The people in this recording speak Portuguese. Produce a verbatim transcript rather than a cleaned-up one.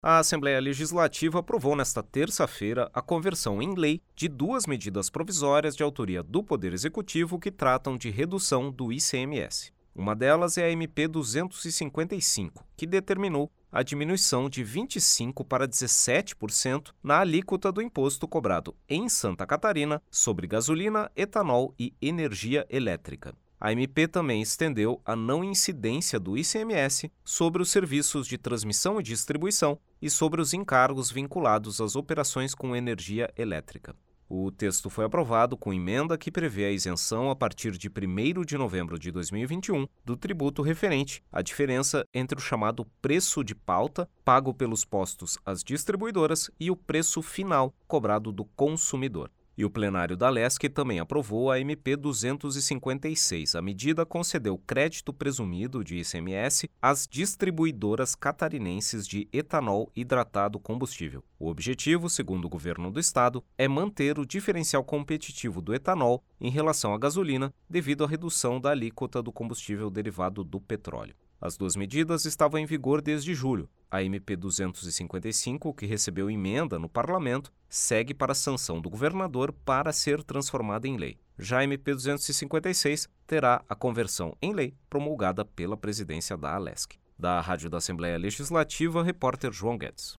A Assembleia Legislativa aprovou nesta terça-feira a conversão em lei de duas medidas provisórias de autoria do Poder Executivo que tratam de redução do I C M S. Uma delas é a M P duzentos e cinquenta e cinco, que determinou a diminuição de vinte e cinco por cento para dezessete por cento na alíquota do imposto cobrado em Santa Catarina sobre gasolina, etanol e energia elétrica. A M P também estendeu a não incidência do I C M S sobre os serviços de transmissão e distribuição e sobre os encargos vinculados às operações com energia elétrica. O texto foi aprovado com emenda que prevê a isenção a partir de primeiro de novembro de dois mil e vinte e um do tributo referente à diferença entre o chamado preço de pauta, pago pelos postos às distribuidoras, e o preço final, cobrado do consumidor. E o plenário da Alesc também aprovou a M P duzentos e cinquenta e seis. A medida concedeu crédito presumido de I C M S às distribuidoras catarinenses de etanol hidratado combustível. O objetivo, segundo o governo do estado, é manter o diferencial competitivo do etanol em relação à gasolina devido à redução da alíquota do combustível derivado do petróleo. As duas medidas estavam em vigor desde julho. A M P duzentos e cinquenta e cinco, que recebeu emenda no parlamento, segue para a sanção do governador para ser transformada em lei. Já a M P duzentos e cinquenta e seis terá a conversão em lei promulgada pela presidência da Alesc. Da Rádio da Assembleia Legislativa, repórter João Guedes.